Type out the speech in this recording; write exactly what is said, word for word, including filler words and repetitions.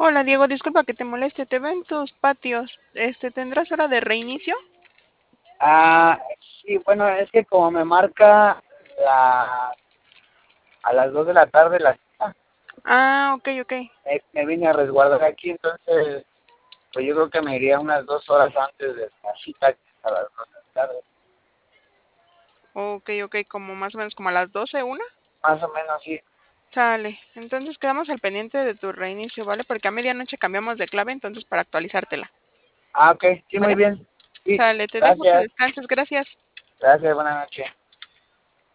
Hola Diego, disculpa que te moleste, te veo en tus patios. Este, ¿tendrás hora de reinicio? Ah, sí, bueno, es que como me marca la, a las dos de la tarde la cita, Ah, ok, ok. me, me vine a resguardar aquí, entonces pues yo creo que me iría unas dos horas antes de la cita, que es a las dos de la tarde, Ok, ok, como más o menos como a las doce, una. más o menos, sí. Sale. Entonces quedamos al pendiente de tu reinicio, ¿vale? Porque a medianoche cambiamos de clave, entonces para actualizártela. Ah, ok, sí, muy ¿Vale? bien. Sí, Sale, te dejo que gracias, descanses, gracias. gracias, buenas noches.